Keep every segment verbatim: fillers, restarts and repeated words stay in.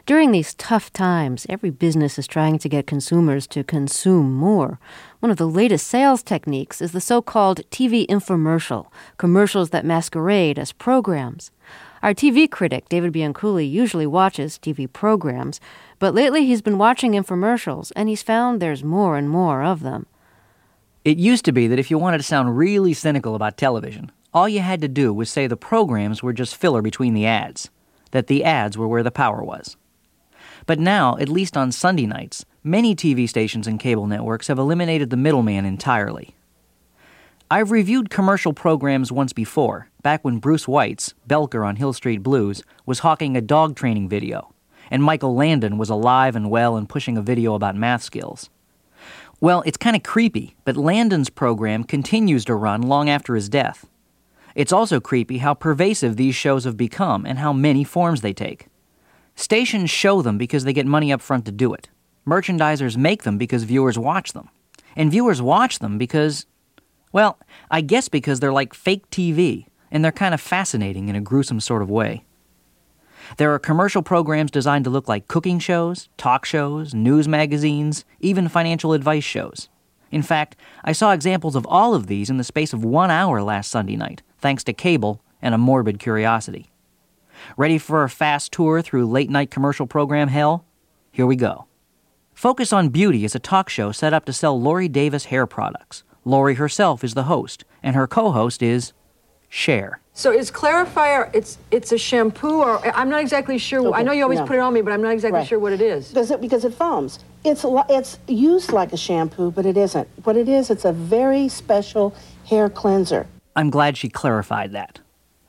During these tough times, every business is trying to get consumers to consume more. One of the latest sales techniques is the so-called T V infomercial, commercials that masquerade as programs. Our T V critic, David Bianculli, usually watches T V programs, but lately he's been watching infomercials, and he's found there's more and more of them. It used to be that if you wanted to sound really cynical about television, all you had to do was say the programs were just filler between the ads, that the ads were where the power was. But now, at least on Sunday nights, many T V stations and cable networks have eliminated the middleman entirely. I've reviewed commercial programs once before, back when Bruce White's, Belker on Hill Street Blues, was hawking a dog training video, and Michael Landon was alive and well and pushing a video about math skills. Well, it's kind of creepy, but Landon's program continues to run long after his death. It's also creepy how pervasive these shows have become and how many forms they take. Stations show them because they get money up front to do it. Merchandisers make them because viewers watch them. And viewers watch them because, well, I guess because they're like fake T V, and they're kind of fascinating in a gruesome sort of way. There are commercial programs designed to look like cooking shows, talk shows, news magazines, even financial advice shows. In fact, I saw examples of all of these in the space of one hour last Sunday night, thanks to cable and a morbid curiosity. Ready for a fast tour through late-night commercial program hell? Here we go. Focus on Beauty is a talk show set up to sell Lori Davis hair products. Lori herself is the host, and her co-host is Cher. So is Clarifier, it's it's a shampoo, or I'm not exactly sure. Okay, I know you always no. put it on me, but I'm not exactly Right. sure what it is. Because it, because it foams. It's, li- it's used like a shampoo, but it isn't. What it is, it's a very special hair cleanser. I'm glad she clarified that.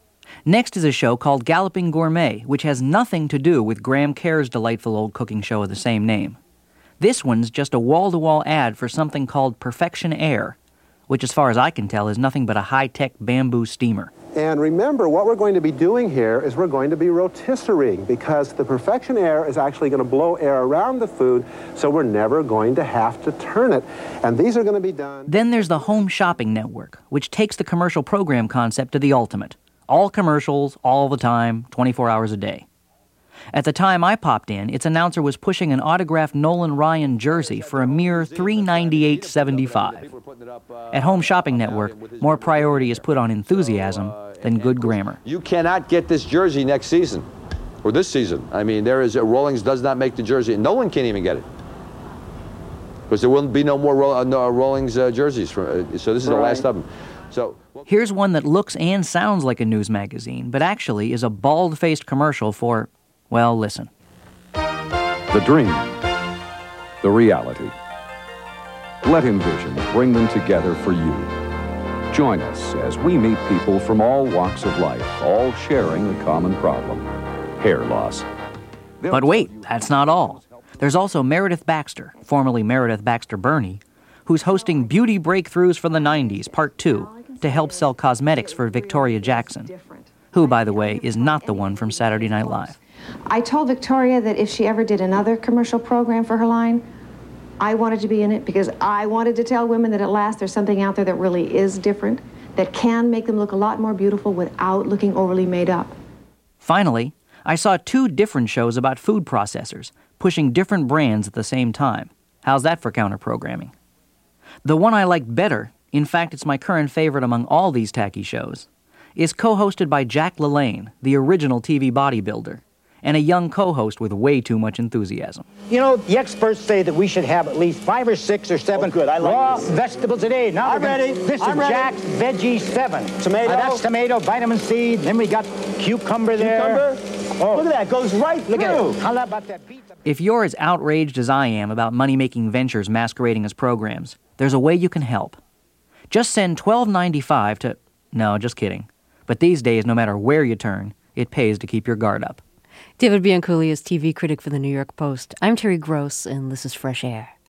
Next is a show called Galloping Gourmet, which has nothing to do with Graham Kerr's delightful old cooking show of the same name. This one's just a wall-to-wall ad for something called Perfection Air, which as far as I can tell is nothing but a high-tech bamboo steamer. And remember, what we're going to be doing here is we're going to be rotisserie, because the Perfection Air is actually going to blow air around the food, so we're never going to have to turn it. And these are going to be done... Then there's the Home Shopping Network, which takes the commercial program concept to the ultimate. All commercials, all the time, twenty-four hours a day. At the time I popped in, its announcer was pushing an autographed Nolan Ryan jersey for a mere three hundred ninety-eight dollars and seventy-five cents. At Home Shopping Network, more priority is put on enthusiasm than good grammar. You cannot get this jersey next season, or this season. I mean, there is, Rollings does not make the jersey, and no one can even get it. Because there will be no more Roll, uh, no, Rollings uh, jerseys, for, uh, so this is the last of them. So, here's one that looks and sounds like a news magazine, but actually is a bald-faced commercial for, well, listen. The dream, the reality. Let Envision bring them together for you. Join us as we meet people from all walks of life, all sharing a common problem, hair loss. They'll But wait, that's not all. There's also Meredith Baxter, formerly Meredith Baxter Burney, who's hosting Beauty Breakthroughs from the nineties, Part two, to help sell cosmetics for Victoria Jackson, who, by the way, is not the one from Saturday Night Live. I told Victoria that if she ever did another commercial program for her line, I wanted to be in it because I wanted to tell women that at last there's something out there that really is different, that can make them look a lot more beautiful without looking overly made up. Finally, I saw two different shows about food processors, pushing different brands at the same time. How's that for counter-programming? The one I liked better, in fact it's my current favorite among all these tacky shows, is co-hosted by Jack LaLanne, the original T V bodybuilder, and a young co-host with way too much enthusiasm. You know, the experts say that we should have at least five or six or seven Oh, good. I like raw this. vegetables a day. Now I'm we're gonna- ready. This I'm is ready. Jack's Veggie seven. Tomato. Uh, that's tomato, vitamin C. Then we got cucumber there. Cucumber? Oh, Look at that. Goes right look at through. it. How about that pizza? If you're as outraged as I am about money-making ventures masquerading as programs, there's a way you can help. Just send twelve ninety-five to... No, just kidding. But these days, no matter where you turn, it pays to keep your guard up. David Bianculli is T V critic for the New York Post. I'm Terry Gross, and this is Fresh Air.